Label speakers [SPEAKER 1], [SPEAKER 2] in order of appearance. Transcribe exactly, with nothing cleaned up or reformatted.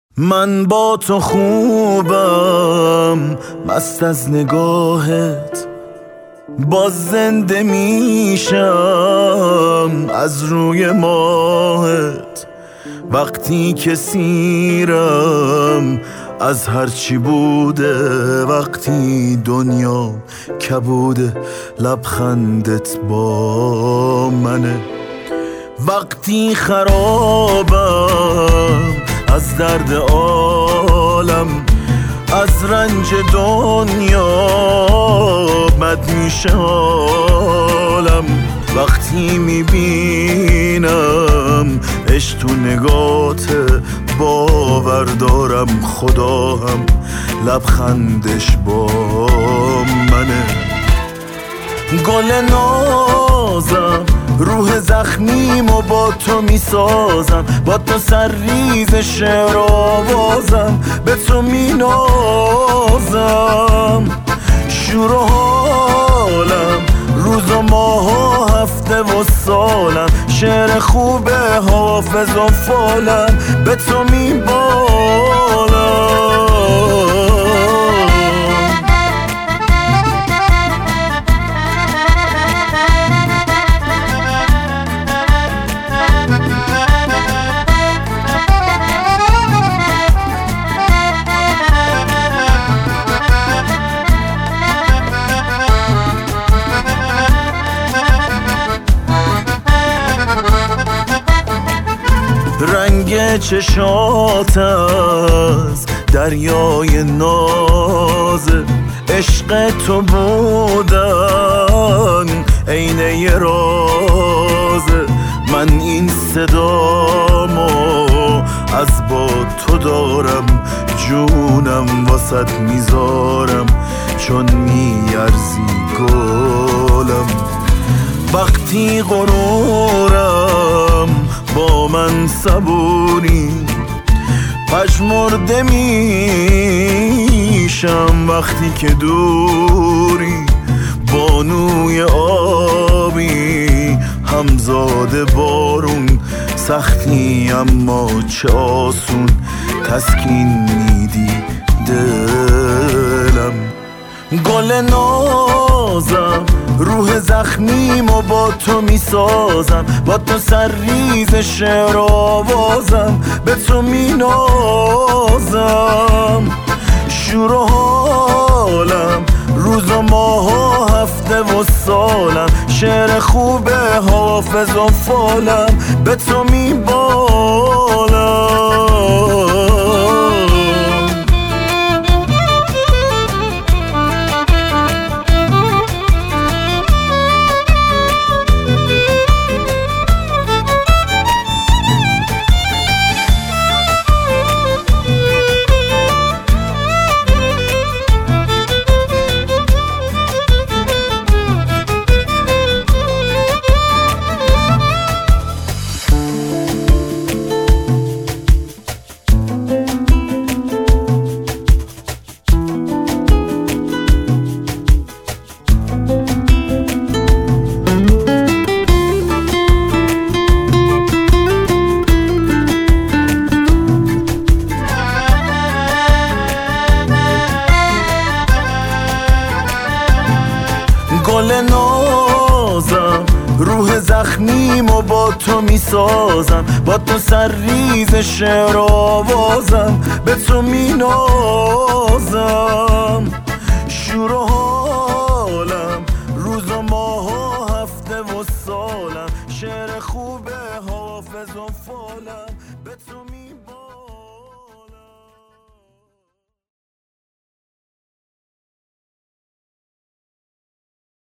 [SPEAKER 1] من با تو خوبم، مست از نگاهت، باز زنده میشم از روی ماهت. وقتی که سیرم از هرچی بوده، وقتی دنیا کبوده، لبخندت با منه. وقتی خرابم از درد عالم، از رنج دنیا بد میشه حالم. وقتی میبینم عشق تو نگات، باور دارم خدا هم لبخندش با منه. گل نازم روح زخمیم و با تو میسازم، با تو سرریز شعر آوازم، به تو مینازم. شور و حالم روز و ماه و هفته و سالم، شعر خوب حافظ و فالم، به تو میبالم. رنگ چشات از دریای نازه، عشق تو بودن عینه رازه. من این صدامو از با تو دارم، جونم واسط میذارم چون میارزی گلم. وقتی غرورم با من صبوری، پژمرده میشم وقتی که دوری. بانوی آبی همزاد بارون، سختی اما چه آسون تسکین میدی دلم. گل نازم روح زخمیم و با تو میسازم، با تو سرریز شعر آوازم، به تو مینازم. شور و حالم روز و ماه و هفته و سالم، شعر خوب حافظ و فالم، به تو میبالم. گل نازم روح زخمیم و با تو میسازم، با تو سرریز شعر آوازم، به تو مینازم. شور و حالم روز و ماه و هفته و سالم، شعر خوب حافظ و فالم، به تو